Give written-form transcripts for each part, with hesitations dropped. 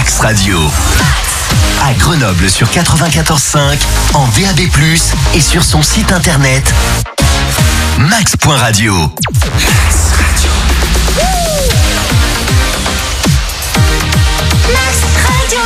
Max Radio. À Grenoble sur 94.5, en DAB+, et sur son site internet max.radio. Max Radio. Max Radio.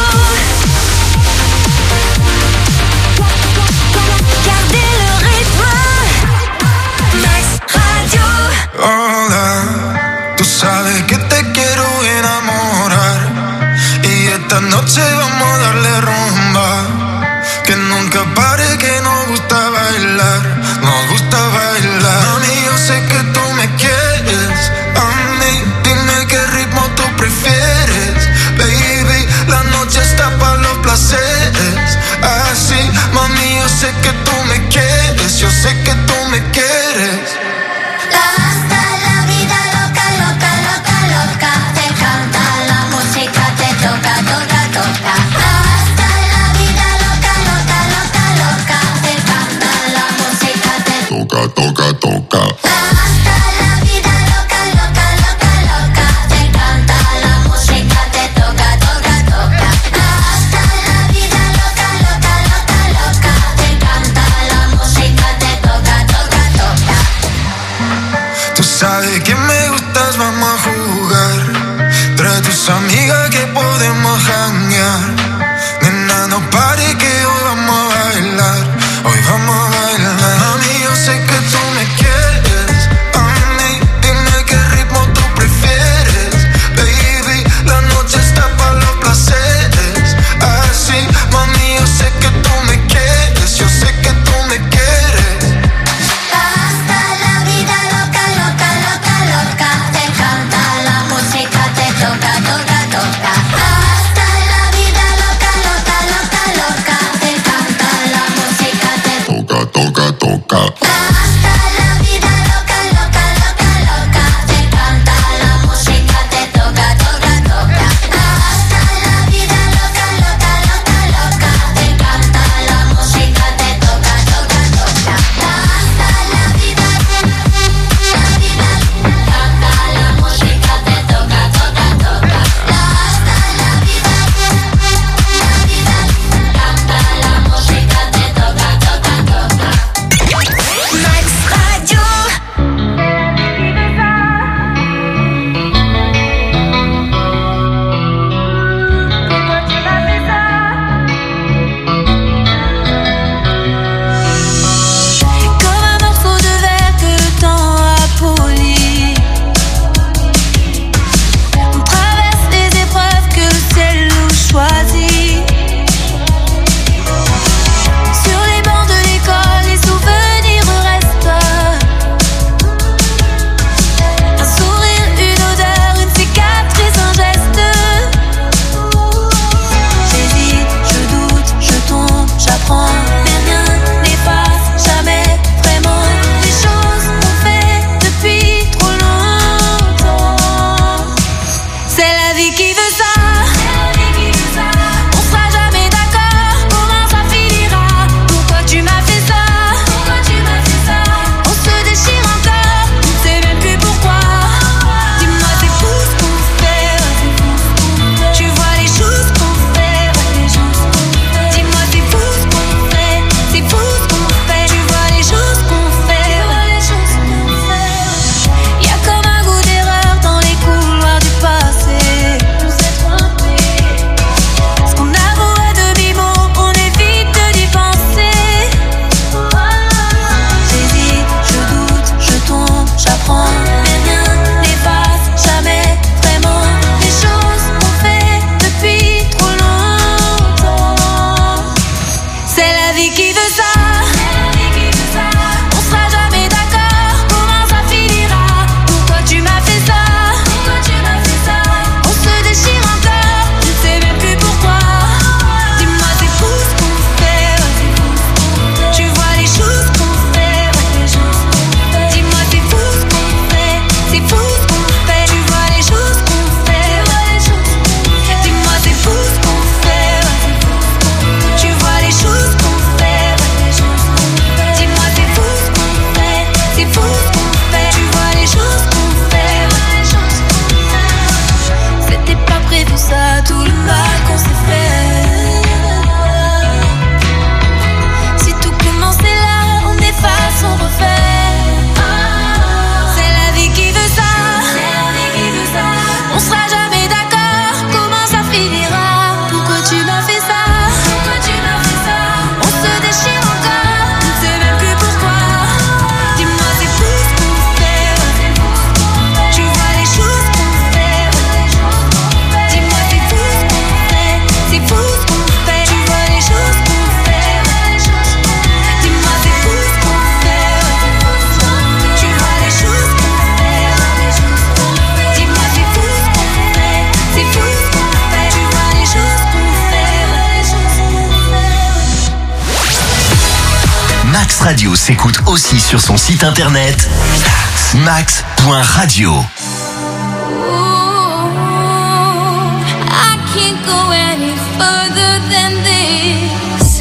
Gardez le rythme. Max Radio. Hola, tú sabes que te quiero enamorar y esta noche vamos a darle rumba, que nunca pare, que nos gusta bailar, nos gusta bailar. Mami, yo sé que tú me quieres, a mí dime qué ritmo tú prefieres, baby, la noche está para los placeres, así, mami, yo sé que tú me quieres, yo sé que tú me quieres. Hasta la vida loca, loca, loca, loca. Te encanta la música, te toca, toca, toca. Hasta la vida loca, loca, loca, loca. Te encanta la música, te Toca, toca, toca. hasta la vida loca, loca, loca, loca. Te encanta la música, te toca, toca, toca. Hasta la vida loca, loca, loca, loca. Te encanta la música, te toca, toca, toca. Tú sabes que me gustas, vamos a jugar. Trae tus amigas que podemos janguear. Nena, no pare que hoy vamos a bailar. Hoy vamos a bailar. Mami, yo sé que tú me quieres. A mí, dime qué ritmo tú prefieres. Baby, la noche está para los placeres. Así, mami, yo sé que tú me quieres. Yo sé que tú me quieres. Hasta la vida loca, loca, loca, loca. Te encanta la música, te toca, toca, toca. Radio s'écoute aussi sur son site internet max.radio. I can't go any further than this.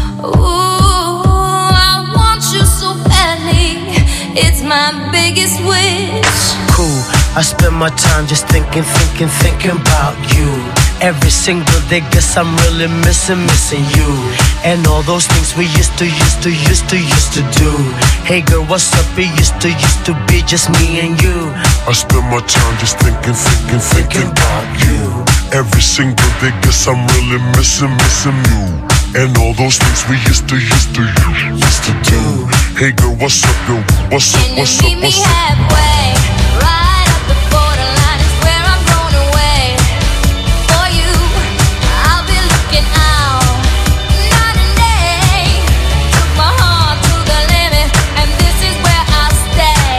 I want you so badly. It's my biggest wish. Cool. I spend my time just thinking about you. Every single day, guess I'm really missing you. And all those things we used to do. Hey girl, what's up? It used to be just me and you. I spend my time just thinking about you. Every single day, guess I'm really missing you. And all those things we used to do. Hey girl, what's up, yo? What's up? Can you meet me halfway? Right up the borderline is where I'm blown away. For you, I'll be looking out night and day. Took my heart to the limit, and this is where I'll stay.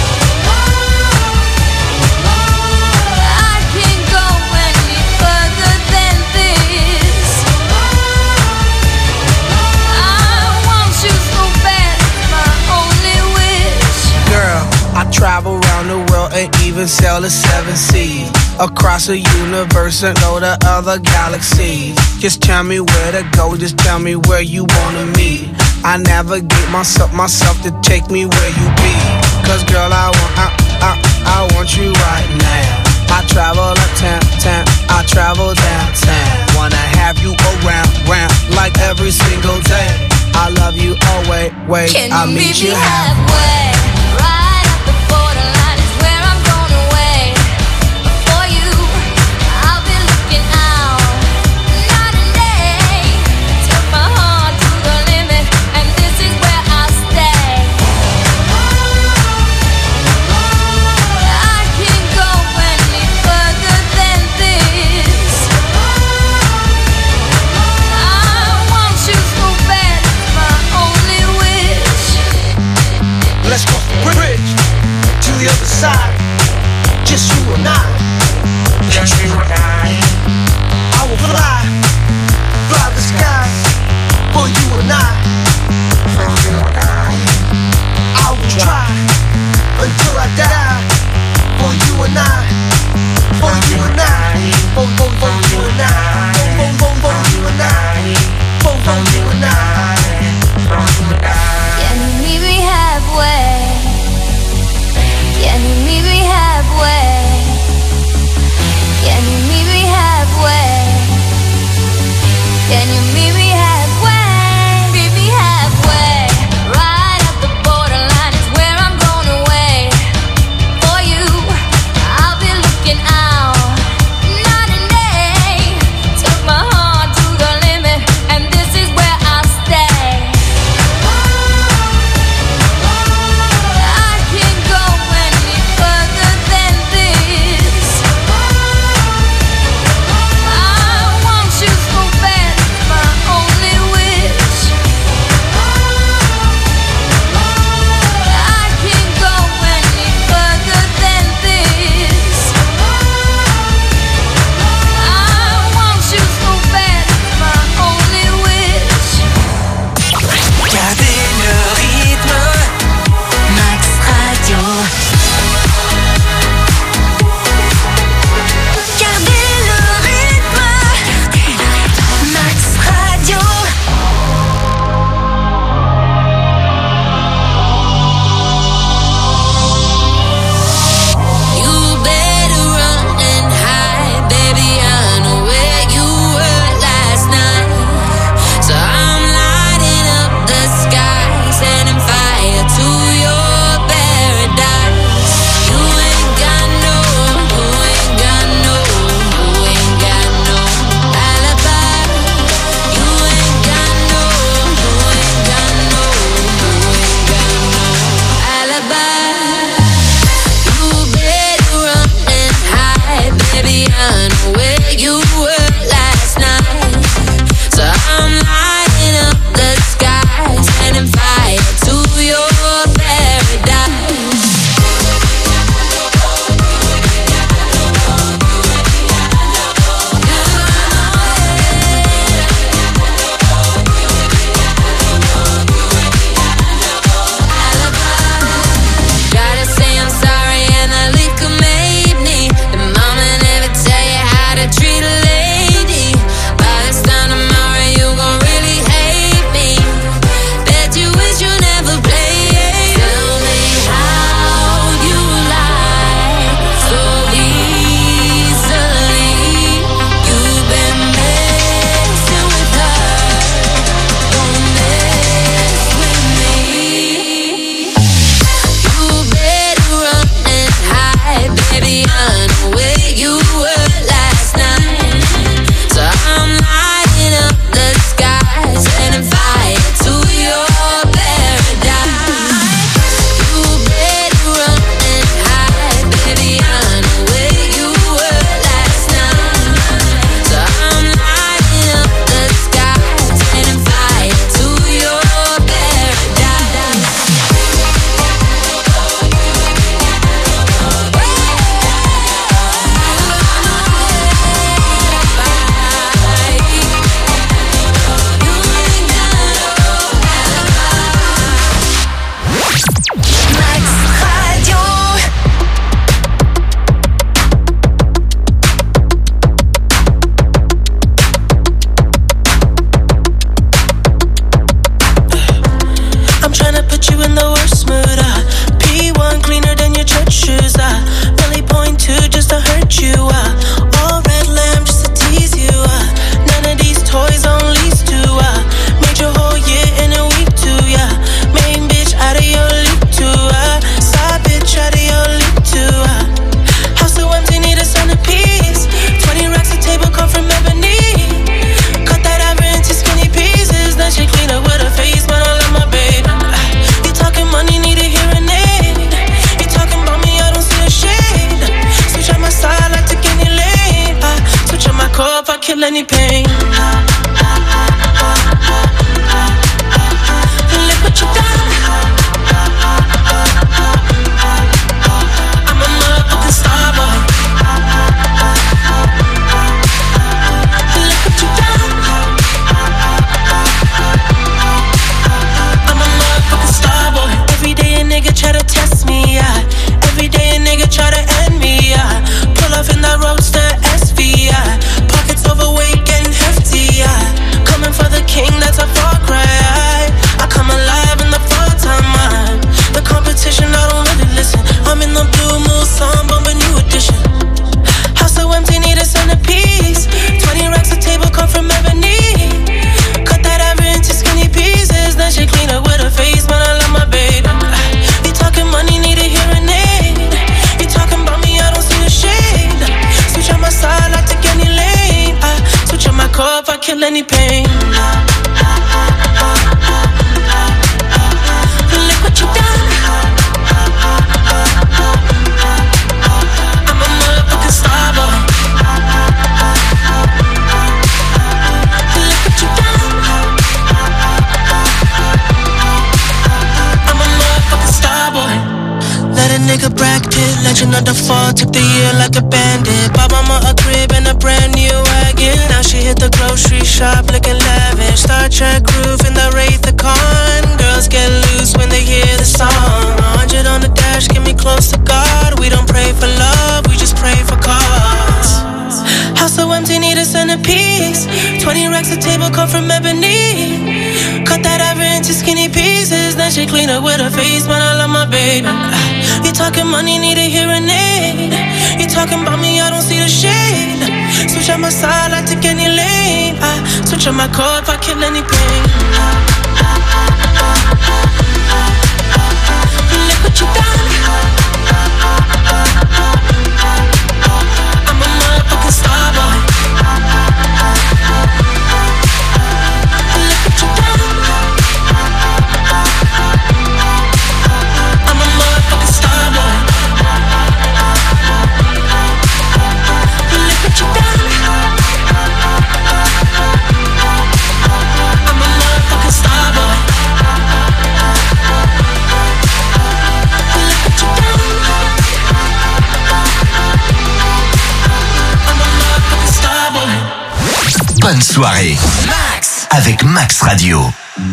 I can't go any further than this. I want you so bad, it's my only wish. Girl, I travel around the world and even sail the 7 seas. Across the universe and go to other galaxies. Just tell me where to go, just tell me where you wanna meet. I navigate myself to take me where you be. Cause girl, I want you right now. I travel uptown, I travel downtown. Wanna have you around, like every single day. I love you, oh wait, I'll meet you halfway. Right up the borderline is where I'm going away. For you, I'll be looking out night and day. Took my heart to the limit, and this is where I'll stay. I can't go any further than this. I want you so bad, it's my only wish. Let's cross the bridge to the other side. Just you and I. Just you and I will fly the skies for you and I. I will try until I die for you and I. For you and I. For you and I. For you and I. For you and I. Can you meet me halfway? Can you meet me halfway? kill any pain. Look what you done. I'm a motherfucking star boy. Look what you done. I'm a motherfucking star boy. Every day a nigga try to test me, yeah. Every day a nigga try to end me, yeah. Pull off in that roadster SV, yeah. Pockets overweight, getting hefty, yeah. Coming for the king, that's a far cry. I come alive in the full time, man. The competition, I don't really listen. I'm in the blue mood, song, bomb a new edition. House so empty, need a centerpiece. 20 racks a table come from ebony. Cut that ever into skinny pieces. Then she clean up with her face, man, I love my baby. You talking money, need a hearing aid. You talking about me, I don't see the shade. Switch on my side, I take any lane. I switch on my car if I kill any pain. Look what you done. I'm a motherfucking star boy. Look what you done. I'm a motherfucking star boy. Let a nigga Brad Pitt, legend of the fall, took the year like a bandit. Bought mama a crib and a brand new wagon. Now she hit the grocery shop looking lavish. Star Trek roof in the Wraith the Con. Girls get loose when they hear the song. 100 on the dash, get me close to God. We don't pray for love, we just pray for cause. House so empty, need a centerpiece. 20 racks a table come from ebony. Cut that ever into skinny pieces. Then she clean up with her face, man, I love my baby. You talking money, need a hearing aid. You talking about me, I don't see the shade. Switch on my side, I take any lane. I switch on my car if I kill any pain. Look what you done. I'm a motherfucking star boy. Look what you done. I'm a motherfucking star boy. Look what you done. I'm a motherfucking star boy. Look what you done. I'm a motherfucking star boy. Bonne soirée. Max avec Max Radio.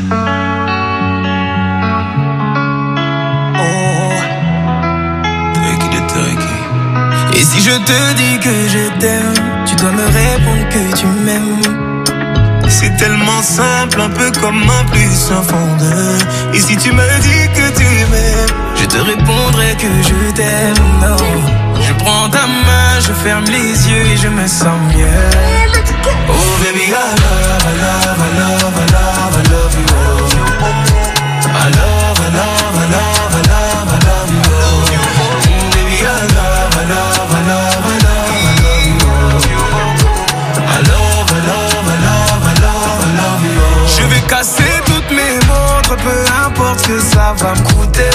Et si je te dis que je t'aime, tu dois me répondre que tu m'aimes. C'est tellement simple, un peu comme un plus un fond de. Et si tu me dis que tu m'aimes, je te répondrai que je t'aime. Non, je prends ta main, je ferme les yeux et je me sens mieux. Oh baby, I love, I love, I love, I love, I love you. I love, I love, I love, I love, I love you. Baby, I love, I love, I love, I love, I love you. I love, I love, I love, I love, I love you. Je vais casser toutes mes montres, peu importe ce que ça va me coûter.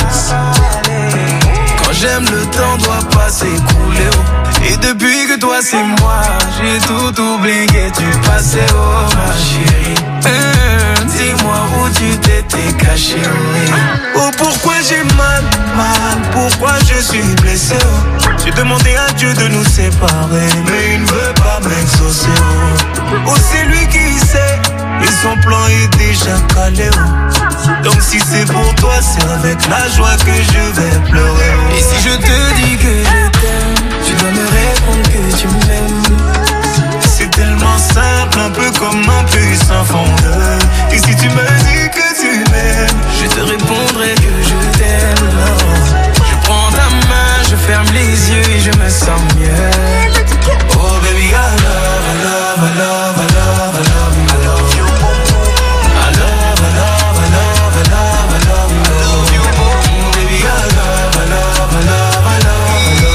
Quand j'aime, le temps doit pas s'écouler. Et depuis que toi c'est moi, j'ai tout oublié du passé, oh ma chérie. Dis-moi où tu t'étais caché, oui. Oh pourquoi j'ai mal, pourquoi je suis blessé, oh. J'ai demandé à Dieu de nous séparer, mais il ne veut pas m'exaucer, oh. Oh c'est lui qui sait, et son plan est déjà calé, oh. Donc si c'est pour toi, c'est avec la joie que je vais pleurer, oh. Et si je te dis que je t'aime, tu dois me répondre que tu m'aimes. C'est tellement simple, un peu comme un puissant fondeur. Et si tu me dis que tu m'aimes, je te répondrai que je t'aime. Je prends ta main, je ferme les yeux et je me sens mieux. Oh baby, I love, I love, I love, I love, I love you. I love you. I love, I love, I love, I love, I love you. Baby, I love, I love, I love, I love.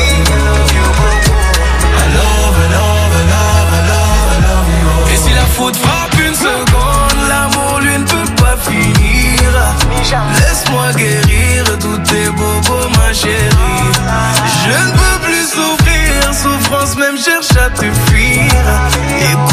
Et si la faute frappe une seconde, l'amour lui ne peut pas finir. Laisse-moi guérir tous tes bobos, ma chérie. Je ne peux plus souffrir, souffrance même cherche à te fuir. Et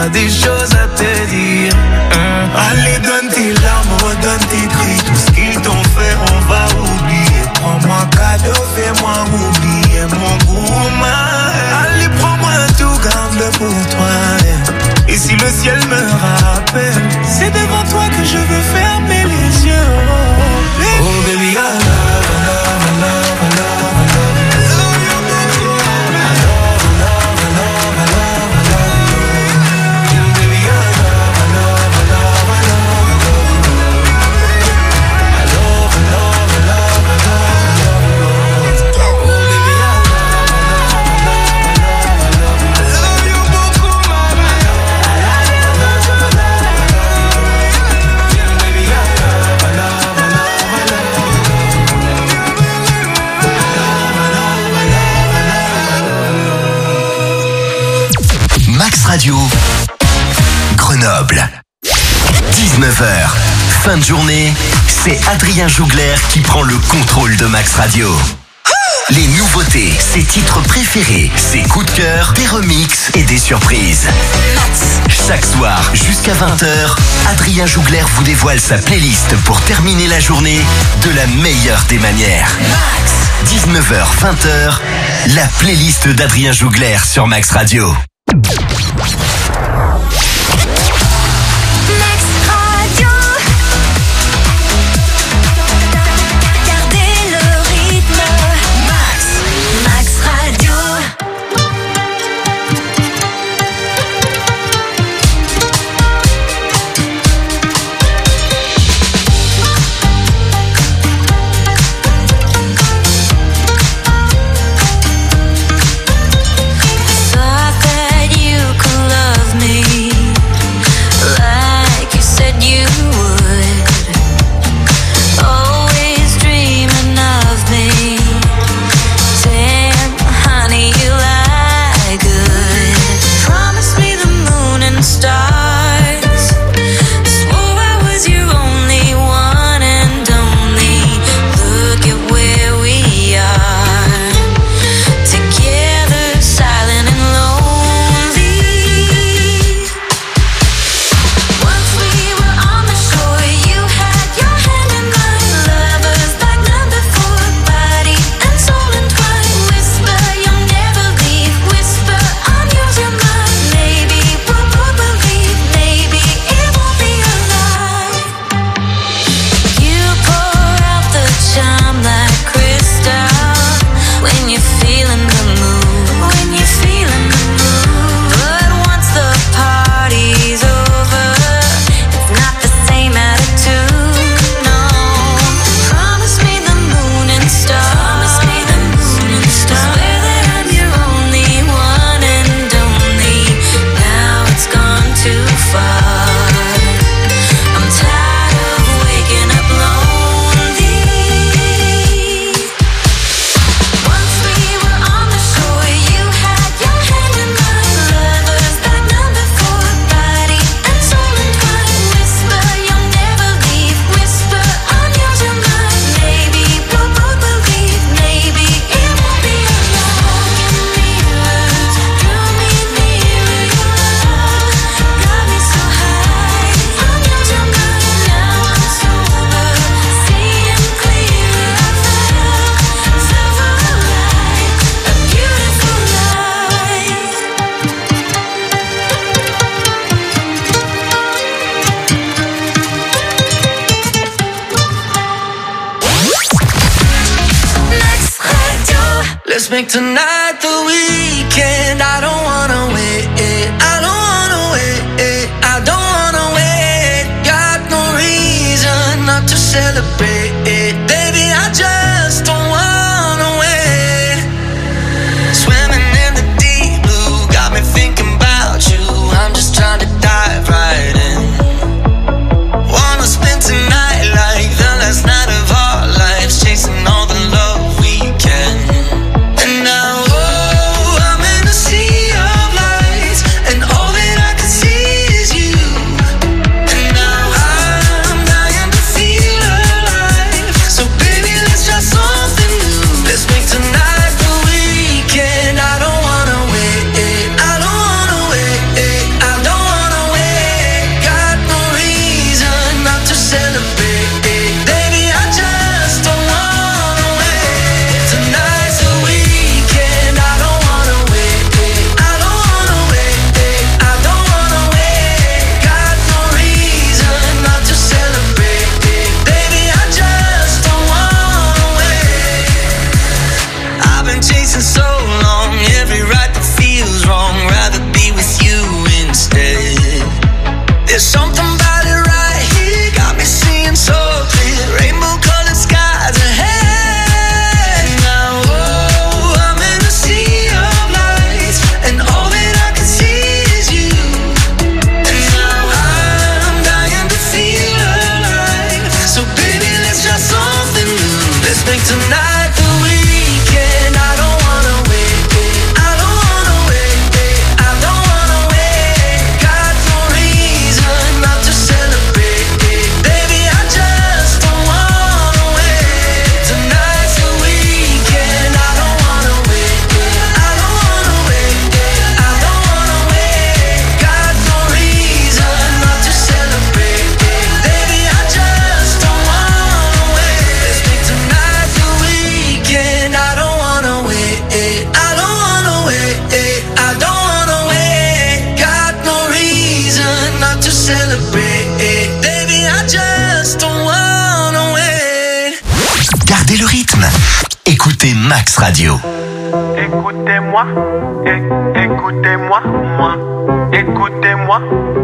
a des choses à te dire. Allez, donne tes larmes, redonne tes cris. Tout ce qu'ils t'ont fait, on va oublier. Prends-moi cadeau, fais-moi oublier mon goût. Allez, prends-moi tout, garde-le pour toi. Et si le ciel me rappelle, c'est devant toi que je veux fermer les yeux. Oh baby, I love, I love, I love, I love, I love you. Radio Grenoble. 19h, fin de journée, c'est Adrien Jougler qui prend le contrôle de Max Radio. Les nouveautés, ses titres préférés, ses coups de cœur, des remixes et des surprises. Chaque soir, jusqu'à 20h, Adrien Jougler vous dévoile sa playlist pour terminer la journée de la meilleure des manières. Max, 19h, 20h, la playlist d'Adrien Jougler sur Max Radio. Max Radio. Gardez le rythme. Max Radio. Thought that you could love me like you said you would. Always dreaming of me. Damn, honey, you lie good. Promise me the moon and stars. Swore I was your only one and only. Look at where we are. Together, silent and lonely. Once we were on the shore, you had your hand in mine. Lovers like none before, body and soul entwined. Whisper, you'll never leave. Whisper, I'm yours, you're mine. Maybe we'll both believe. Maybe it won't be a lie. You pour out the charm like crystal when you're feeling the mood. When you're feeling the mood. But once the party's over, it's not the same attitude. No. Promise me the moon and stars. Promise me the moon and stars. Swear that I'm your only one and only. Now it's gone too far. I'm tired of waking up lonely. Once we were on the shore, you had your hand in mine. Lovers like none before, body and soul entwined. Whisper, you'll never leave. Whisper, I'm yours, you're mine. Maybe we'll both believe. Maybe it won't be a lie. Mirrors drew me nearer. Your love got me so high. I'm yours, you're mine. Now I'm sober, seeing clearer. I felt alive, a beautiful life. Max Radio. Let's make tonight the weekend. I don't wanna wait. I don't wanna wait. I don't wanna wait. Got no reason not to celebrate. Baby, I just don't wanna wait. Swimming in the deep blue got me thinking about you. I'm just trying to dive right in. Wanna spend tonight like the last night of our lives, chasing all the love we can. And now, oh, I'm in a sea of lights, and all that I can see is you. And now I'm dying to feel alive. So baby, let's just chasing so long, every ride that feels wrong, rather be with you instead. There's something about it right here, got me seeing so clear, rainbow colored skies ahead. Now, oh, I'm in a sea of lights, and all that I can see is you. And now I'm dying to feel alive, so baby, let's try something new. Let's make tonight the weekend. I don't wanna wait, I don't wanna wait, I don't wanna wait. Got no reason not to celebrate, baby, I just don't wanna wait. Tonight's the weekend. I don't wanna wait, I don't wanna wait, I don't wanna wait. Got no reason not to celebrate, baby, I just don't wanna wait. Let's make tonight the weekend. I don't wanna wait, I don't wanna wait, I don't wanna wait. Got no reason not to celebrate, baby, I just don't wanna wait. Gardez le rythme. Écoutez Max Radio. Écoutez-moi, écoutez-moi, moi, écoutez-moi.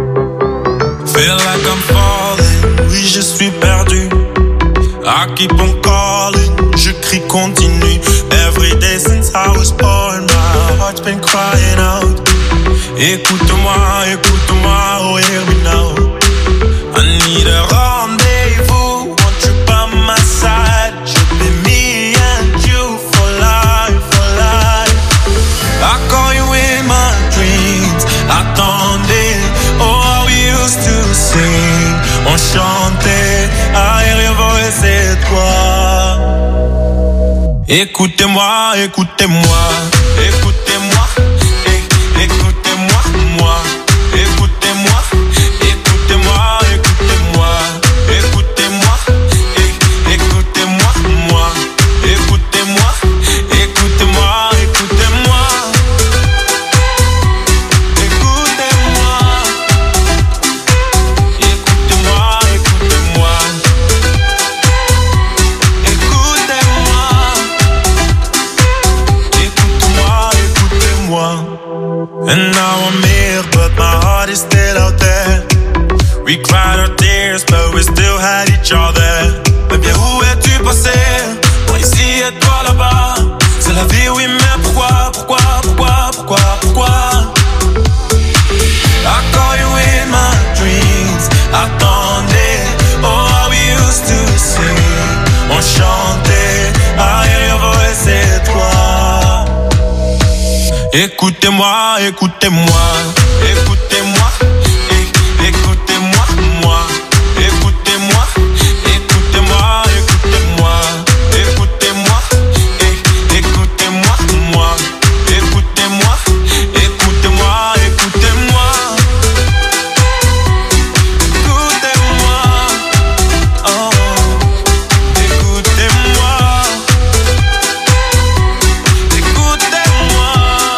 Feel like I'm falling, oui je suis perdu. I keep on calling, je crie continue. Every day since I was born, my heart's been crying out. Écoute-moi, écoute-moi, oh hear me now. I need a rendezvous, want you by my side. Should be me and you for life, for life. I call you in my dreams, attendez. Oh, we used to sing, on chantait. I hear your voice, c'est toi. Écoutez-moi, écoutez-moi, écoutez-moi, écoutez-moi, moi. Écoutez-moi, écoutez-moi, écoutez-moi, écoutez-moi, écoutez-moi, moi. Écoutez-moi, écoutez-moi, écoutez-moi. Écoutez-moi, écoutez-moi, écoutez-moi. Écoute-moi, écoutez-moi. And now I'm here, but my heart is still out there. We cried our tears, but we still had each other. Mais bien où es-tu passé? Moi ici et toi là-bas. C'est la vie, oui, mais pourquoi, pourquoi, pourquoi, pourquoi, pourquoi? I call you in my dreams, attendez. Oh, how we used to sing, on chantait. I hear your voice, c'est toi. Écoutez-moi, écoutez-moi, écoutez-moi, écoutez-moi, moi. Écoutez-moi, écoutez-moi, écoutez-moi, écoutez-moi, écoutez-moi, moi. Écoutez-moi, écoutez-moi, écoutez-moi. Écoutez-moi, oh, écoutez-moi. Écoutez-moi.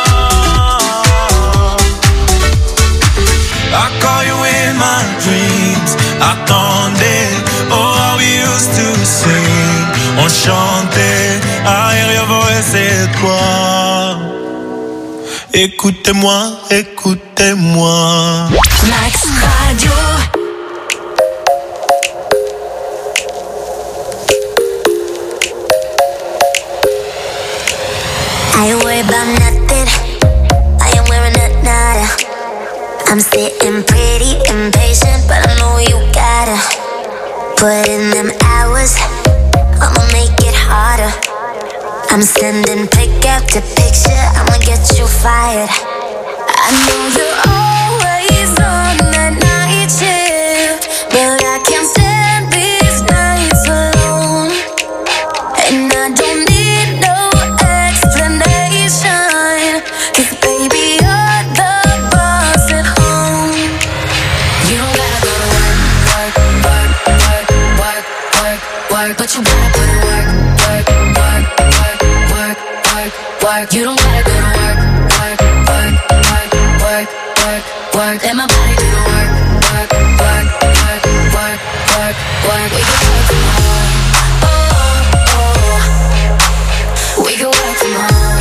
I call you in my dreams, attendez. Oh, how we used to sing, on chantait. I hear your voice, c'est toi. Écoutez-moi, écoutez-moi. Max Radio. I ain't worried about nothing. I ain't wearing a nada. I'm sitting pretty impatient, but I know you gotta put in them hours. I'ma make it harder. I'm sending pick after picture. I'ma get you fired. I know you're always on that night shift, but I can't stand these nights alone. And I don't need no explanation, 'cause baby you're the boss at home. You don't gotta go to work, work, work, work, work, work, work, but you gotta put in work, work, work, work, work, work, work. You don't gotta go to work, work, work, work, work, work, work. Let my body do the work, work, work, work, work, work, work. We can work from home, oh, oh, oh. We can work from home.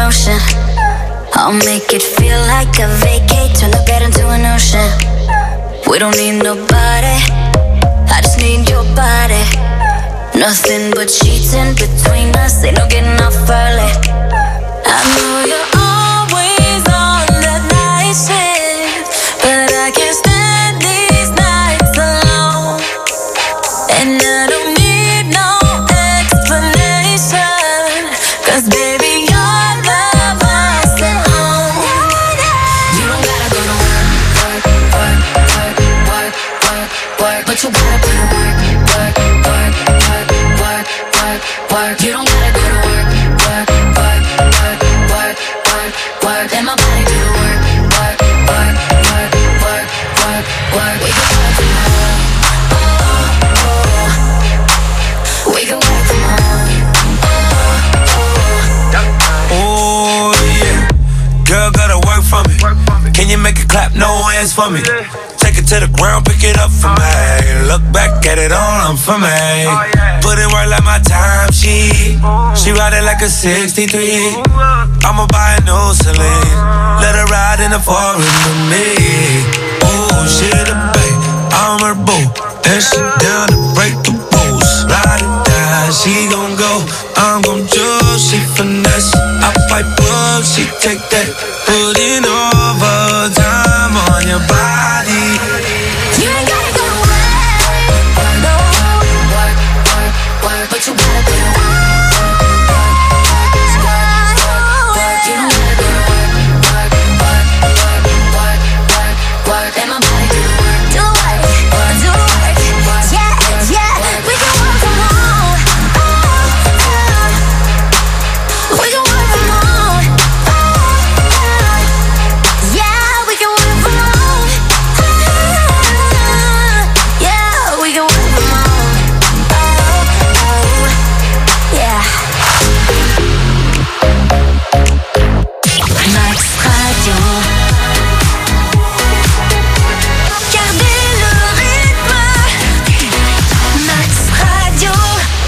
motion. I'll make it feel like a vacate, turn the bed into an ocean. We don't need nobody, I just need your body. Nothing but sheets in between us, ain't no getting off early. I know you're always on the night shift, but I can't stand these nights alone. And I don't need no explanation, 'cause baby you're the boss at home. You don't gotta go to work, work, work, work, work, work, work, but you gotta put in work, work, work, work, work, work, work. You don't gotta go to work, work, work, work, work, work, work. Let my body do the work, work, work, work, work, work, work. We can work from home, oh, oh. We can work from home, oh, yeah. Girl, gotta work for me. Can you make it clap? No hands for me. Take it to the ground, pick it up for me. Look back at it all, I'm for me. Put in work like my time, she ride it like a 63. I'ma buy a new Celine, let her ride in the foreign with me. Oh, she the babe, I'm her boo, and she down to break the rules. Ride it down, she gon' go, I'm gon' choose. She finesse, I pipe up, she take that, putting overtime on your body. you ain't gotta go to work, no. Work, work, work, but you gotta go to work. You don't gotta go to work, work, work, work, work, work, work. Let my body do the work. Do the work, do the work. Yeah, yeah, we can work from home. We can work from home. Yeah, we can work from home. Yeah, we can work from home. Yeah. Max Radio. Gardez le rythme. Max Radio.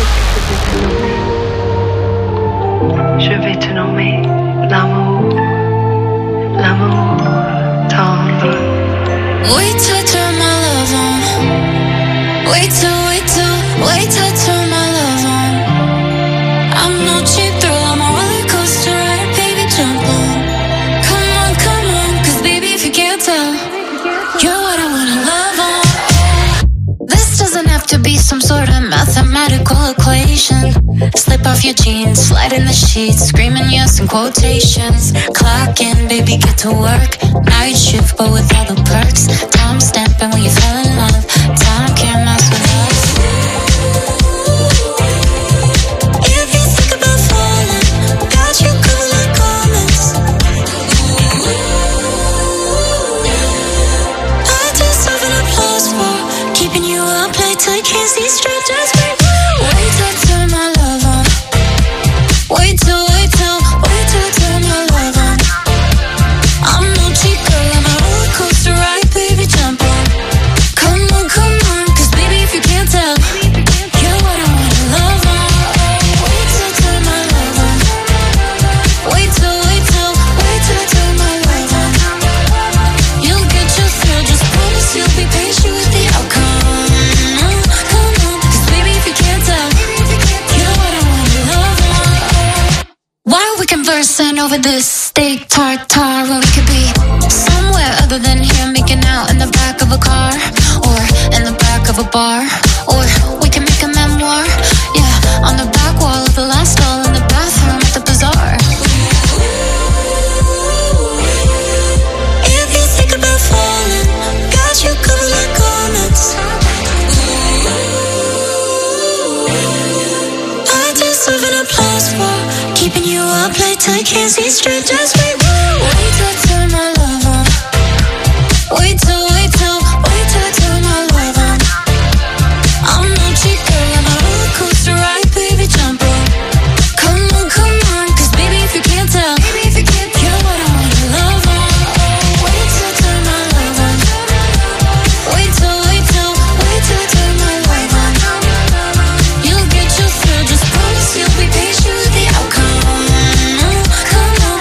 Je vais te nommer l'amour, l'amour tendre. Wait till I turn my love on. Wait till I turn my love on. I'm no cheap thrill, I'm a roller coaster ride, baby, jump on. Come on, 'cause baby, if you can't tell, you're what I wanna love on. This doesn't have to be some sort of mathematical equation. Slip off your jeans, slide in the sheets, screaming yes in quotations. Clock in, baby, get to work. Night shift, but with all the perks. Time stamping when you fell in love. Time can't mess with us. If you think about falling, got you covered like garments. I deserve an applause for keeping you up late till you can't see straight. Just wait till I turn my love on. Wait till I turn my love on. I'm no cheap girl, I'm a roller coaster ride, baby, jump on. Come on, 'cause baby, if you can't tell, you're what I wanna love on. Wait till I turn my love on. Wait till I turn my love on. You'll get your thrill, just promise you'll be patient with the outcome. Come on, 'cause baby, if you can't tell, you're what I wanna love on. Why are we conversing over this steak tartare when we could be somewhere other than here, making out in the back of a car or in the back of a bar, or we can make a memoir, yeah, on the back wall of the last stall in the bathroom at the bazaar. If you think about falling, got you covered like garments. I deserve an applause for keeping you up late till you can't see straight. Just wait till I turn my love on. Wait till I turn my love on. I'm no cheap girl, I'm a roller coaster ride, baby, jump on. Come on, 'cause baby, if you can't tell, you're what I wanna love on. Wait till I turn my love on. Wait till I turn my love on. You'll get your thrill, just promise you'll be patient with the outcome. Come on,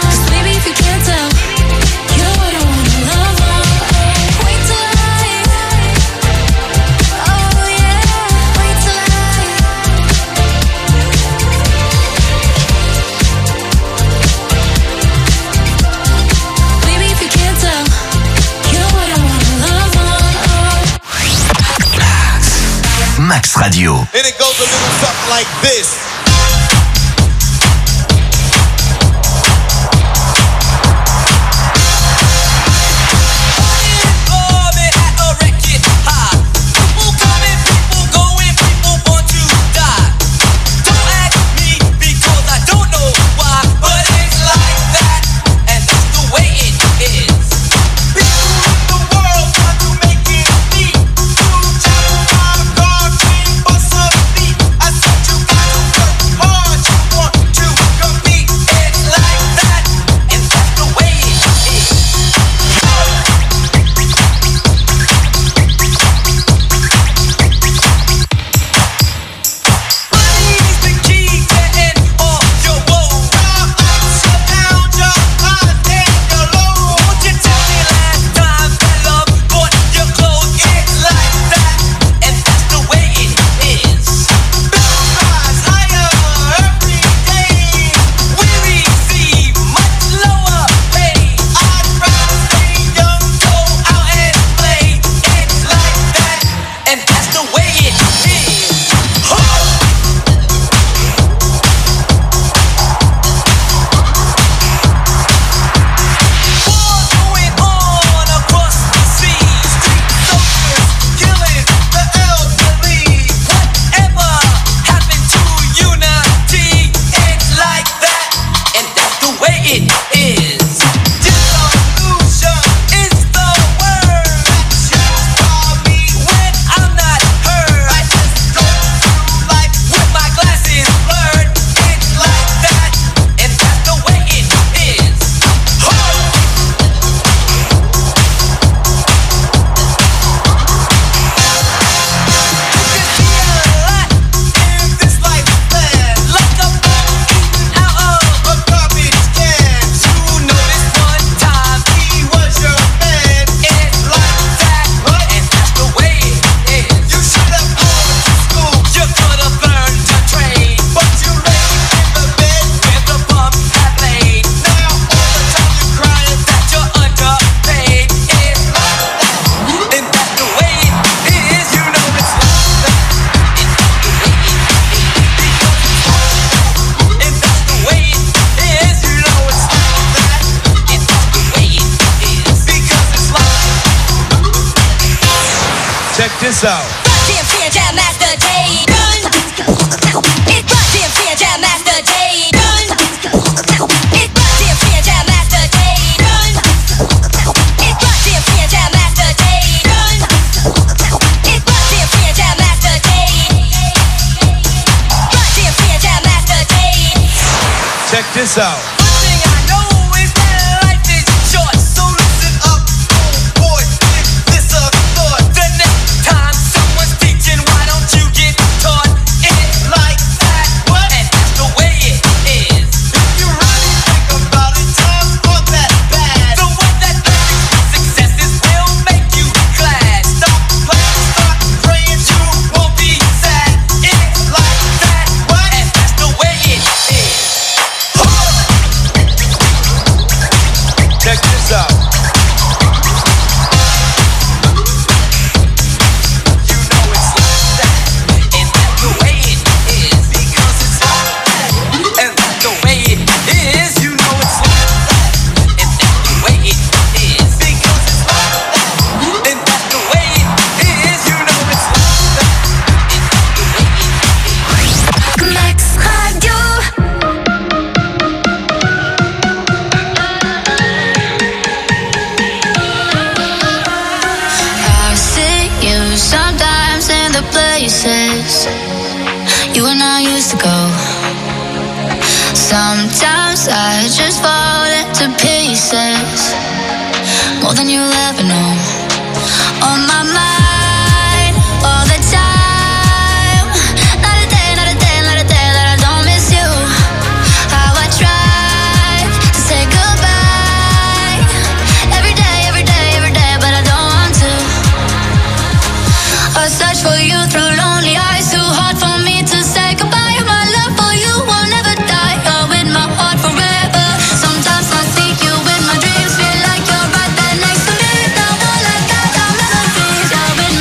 Max Radio. And it goes a little something like this. this out. Check this out. Sometimes I just fall into pieces, more than you'll ever know. On my mind, all the time. Not a day, not a day, not a day that I don't miss you. How I try to say goodbye. Every day, every day, every day, but I don't want to. I search for you through lonely eyes, too hard for me to say goodbye. My love for you will never die. With my dreams, feel like you're right there next to me. Now all I got are memories. Yeah, with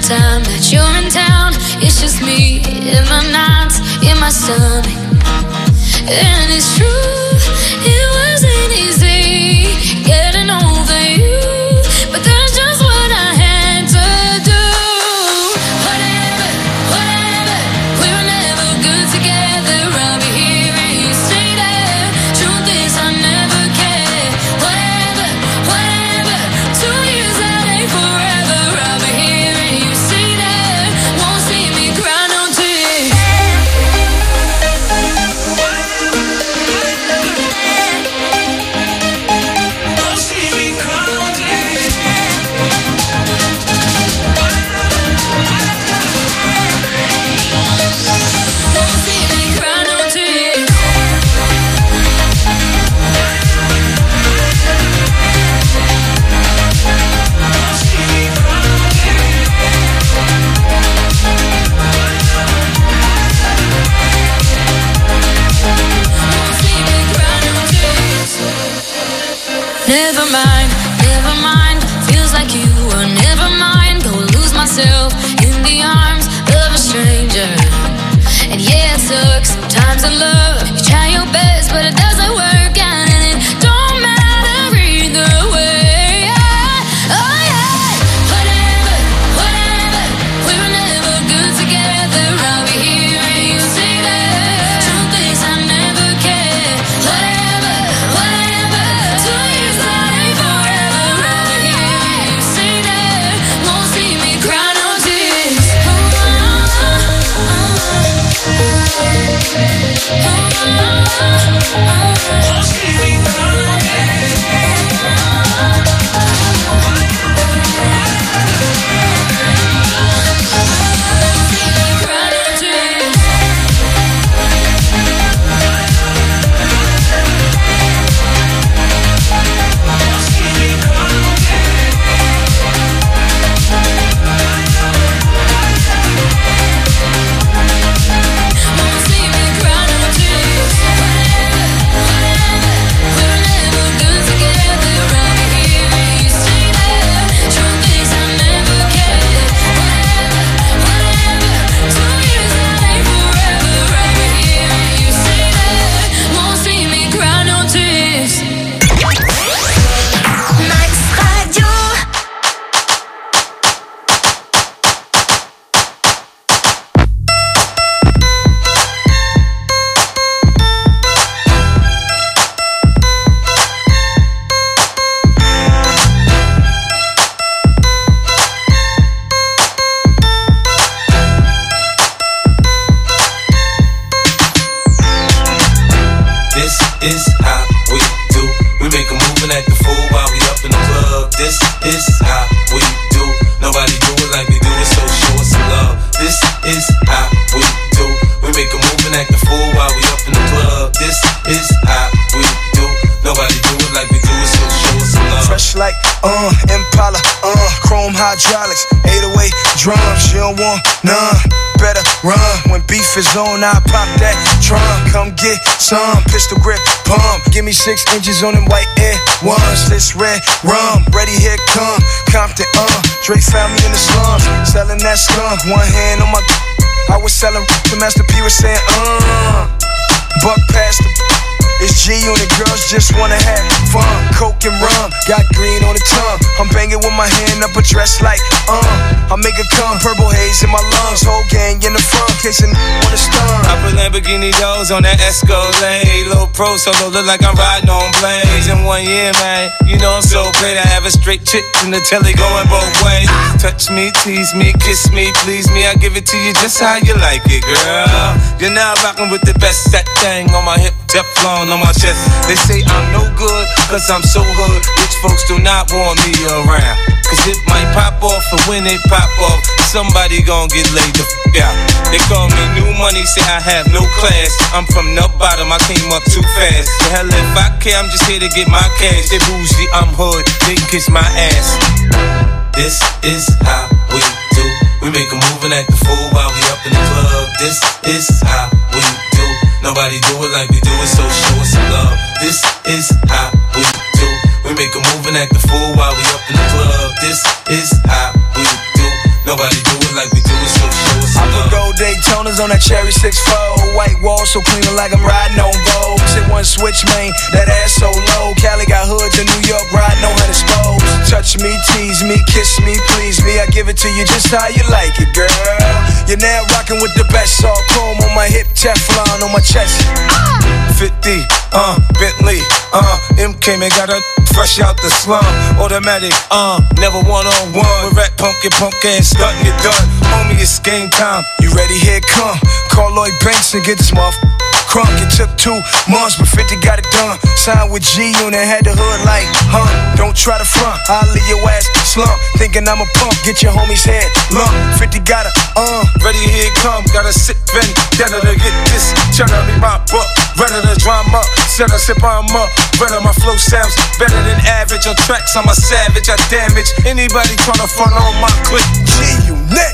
time that you're in town, it's just me in the nights, in my stomach. And it's true, it wasn't easy getting over you, but that's just what I had to do. Whatever, whatever, we were never good together. I'll be here and you stay there. Truth is I never cared. Whatever, whatever, 2 years that ain't forever. I'll be here and you stay there. Won't see me cry no tears. Never mind, feels like you were never mind. Go lose myself in the arms of a stranger. And yeah, it sucks sometimes in love. You try your best, but it doesn't work out, and it don't matter either way. Oh yeah, whatever, whatever, we were never good together. I'll be here and you stay there. Truth is I never cared. Whatever, whatever, 2 years that ain't forever. I'll be here and you stay there. Won't see me cry no tears. is how we do. We make a move and act the fool while we up in the club. This is how we do. Nobody do it like we do it, so show us some love. This is how we do. We make a move and act the fool while we up in the club. This is how we do. Nobody do it like we do it, so show us some love. Fresh like Impala, chrome hydraulics, 808 drums. You don't want none, better run. When beef is on, I pop that trunk. Come get some pistol grip pump. Give me 6 inches on them white Air Ones. This red rum, ready here come Compton. Drake found me in the slums, selling that skunk. One hand on my, I was selling. The Master P was saying, buck past the. It's G-Unit, girls just wanna have fun. Coke and rum, got green on the tongue. I'm banging with my hand up a dress like, I make it come, purple haze in my lungs. Whole gang in the front, kissing on the stun. I put Lamborghini doors on that Escalade. Low pro solo, look like I'm riding on blades. In 1 year, man, you know I'm so great. I have a straight chick in the telly going both ways. Touch me, tease me, kiss me, please me. I give it to you just how you like it, girl. You're now rocking with the best. That thing on my hip, Teflon on my chest. They say I'm no good, cause I'm so hood. Rich folks do not want me around, cause it might pop off, and when it pop off, somebody gon' get laid the f*** out. They call me new money, say I have no class. I'm from the bottom, I came up too fast. The hell if I care, I'm just here to get my cash. They bougie, I'm hood, they can kiss my ass. This is how we do. We make a move and act the fool while we up in the club. This is how we do. Nobody do it like we do it, so show us some love. This is how we do. We make a move and act the fool while we up in the club. This is how we do. Nobody do it on that cherry 6-4. White wall so clean like I'm riding on Vogue. Hit one switch, man, that ass so low. Cali got hoods in New York, riding on her exposed. Touch me, tease me, kiss me, please me. I give it to you just how you like it, girl. You're now rocking with the best. All chrome on my hip, Teflon on my chest. 50, Bentley, MK man got her fresh out the slum. Automatic, never one-on-one. With rap punk and stuntin' it done. Homie, it's game time. You ready? Here it come. Call Lloyd Banks and get this motherfucker crunk. It took 2 months, but 50 got it done. Signed with G-Unit, had the hood like, don't try to front, I'll leave your ass slump. Thinking I'm a punk, get your homie's head lump. 50 got it, ready, here it come. Gotta sit ready, better to get this. Tryna be my buck, better to drama. Set a sip, I'm up, better my flow sounds better than average. On tracks, I'm a savage, I damage anybody tryna front on my clip. G-Unit.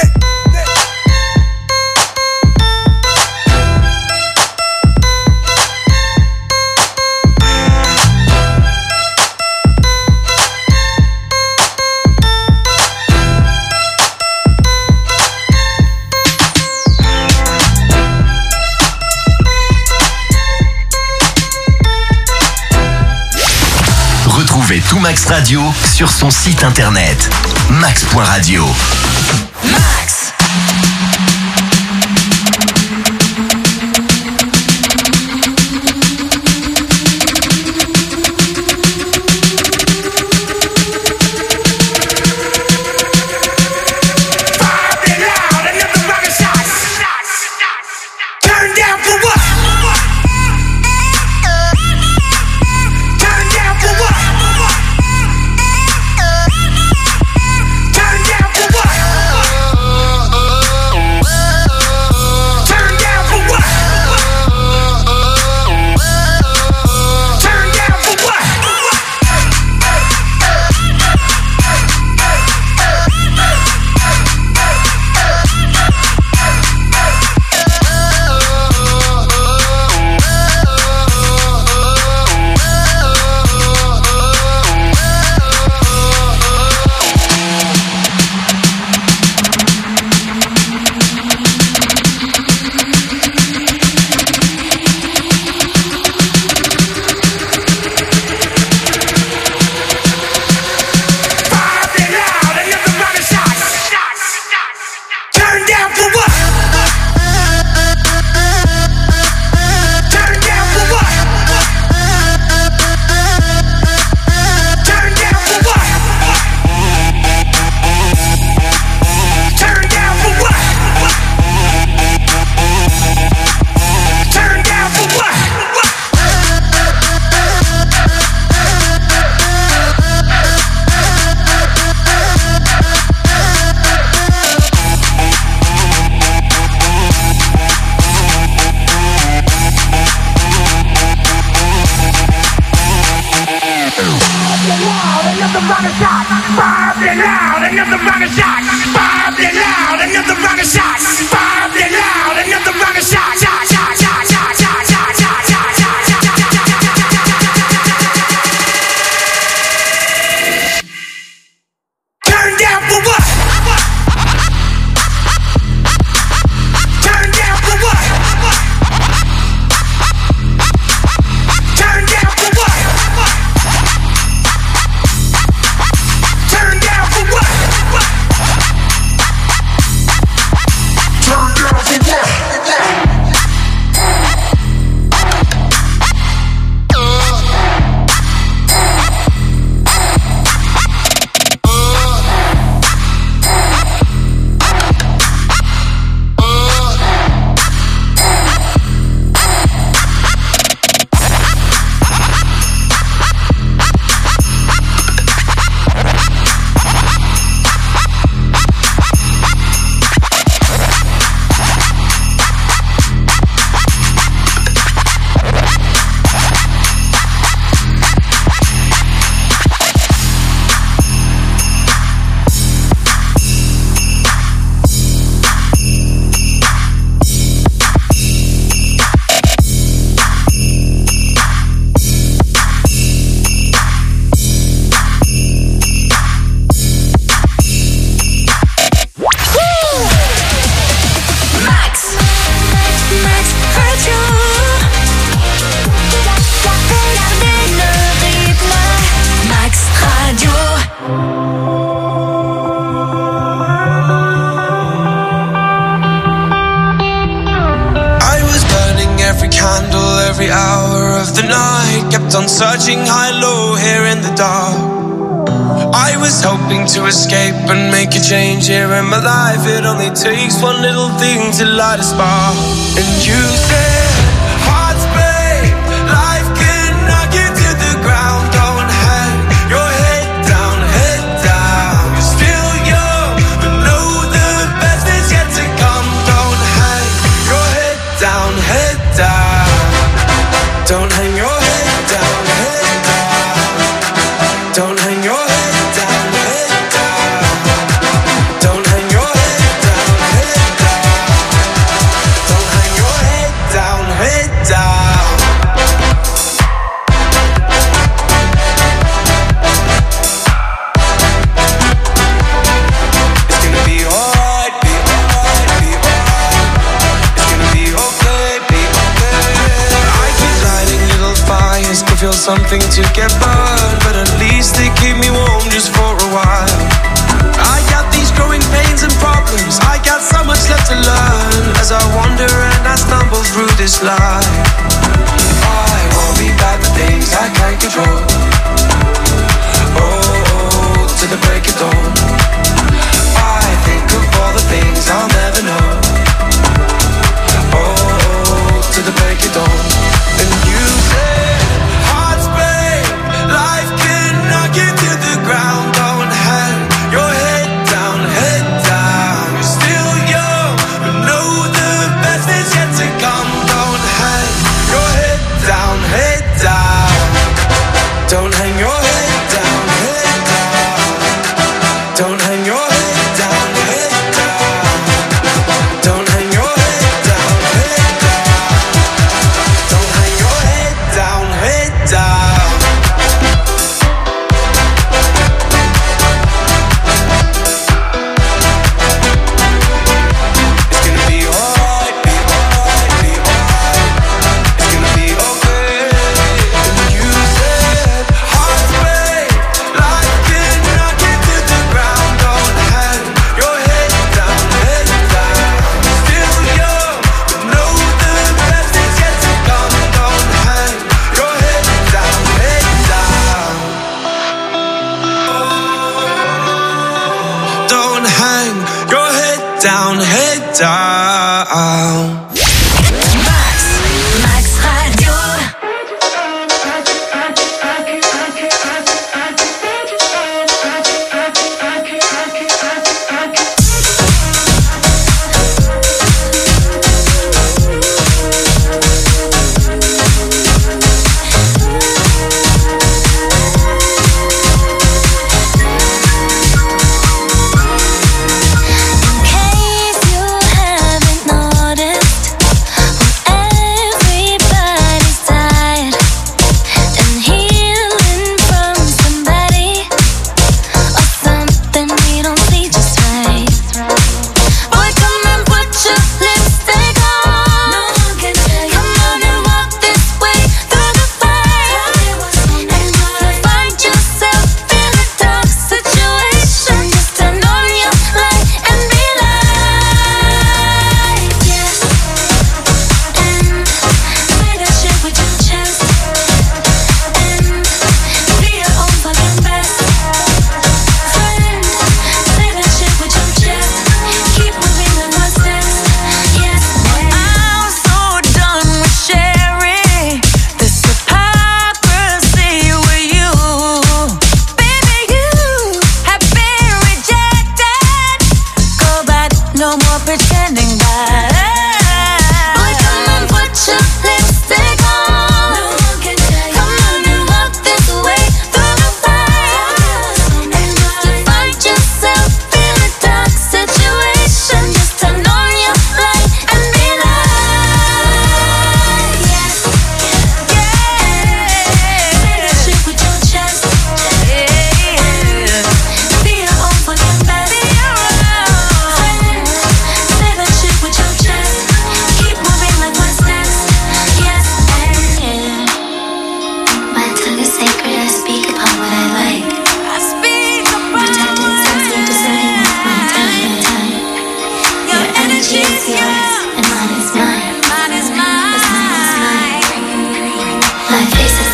Retrouvez tout Max Radio sur son site internet max.radio. Max. the night, kept on searching high-low here in the dark. I was hoping to escape and make a change here in my life. It only takes one little thing to light a spark. And you said, hearts break, life can knock you to the ground. Don't hang your head down, head down. You're still young, but know the best is yet to come. Don't hang your head down, head down. Don't hang your head down, head down. Don't hang your head down, head down. Don't hang your head down, head down. Don't hang your head down, head down. It's gonna be alright, be alright, be alright. It's gonna be okay, be okay. I keep lighting little fires to feel something to get burned, but at least they keep me warm just for a while. I got these growing pains and problems, I got so much left to learn as I wander and I stumble through this life. I worry about the things I can't control. Oh, to the break of dawn. I think of all the things I'll never know. Oh, to the break of dawn. And you said, hearts break, life can knock you to the ground. Don't hang your head down, head down. You're still young, but know the best is yet to come. Don't hang your head down, head down. Don't hang your head down, head down. Don't hang your head down, head down. Don't hang your head down, head down. Don't hang your head down, head down. It's gonna be alright, be alright, be alright. It's gonna be okay. And you said, hearts break, life can knock you to the ground. Don't hang your head down, head down. Still young, but know the best is yet to come. Don't hang your head down, head down. Don't hang your head down, head down. Max Radio. In case you haven't noticed,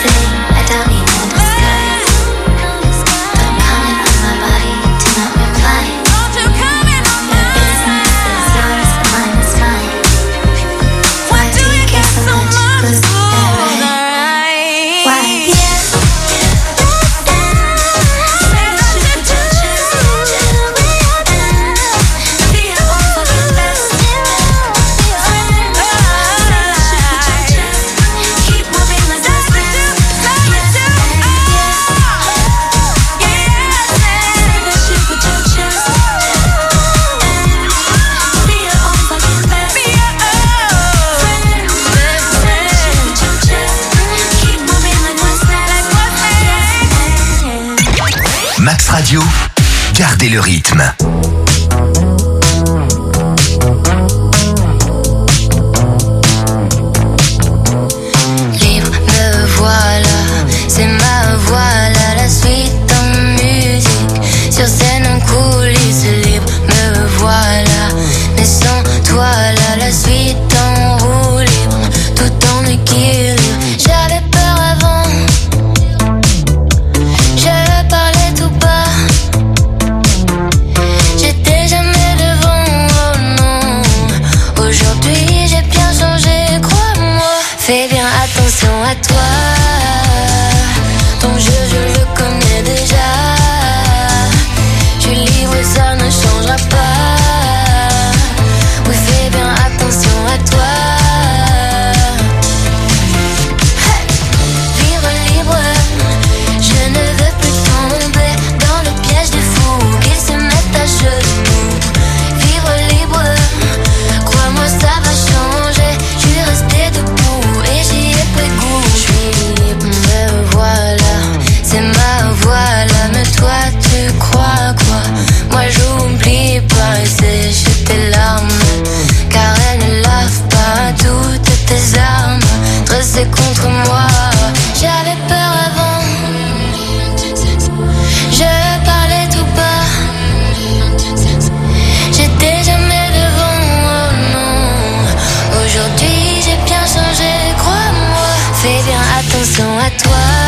Max Radio, gardez le rythme. Libre, me voilà, c'est ma voilà, la suite en musique, sur scène en coulisses. Libre, me voilà, mais sans toi là, la suite en roue libre, tout en équilibre. J'avais peur avant, je parlais tout bas, j'étais jamais devant, oh non. Aujourd'hui j'ai bien changé, crois-moi. Fais bien attention à toi, ton jeu je le connais déjà. Je suis libre, ça ne changera pas. Oui, fais bien attention à toi. Hey! Vivre libre, je ne veux plus tomber dans le piège des fous qui se mettent à genoux. Vivre libre, crois-moi ça va changer. Je suis resté debout et j'y ai pris goût. Je suis libre, me voilà, c'est ma voilà. Mais toi tu crois quoi? Moi j'oublie pas et sèche tes larmes, car elles ne lavent pas toutes tes armes dressées contre moi. J'avais peur avant, je parlais tout bas, j'étais jamais devant, oh non. Aujourd'hui j'ai bien changé, crois-moi. Fais bien attention à toi.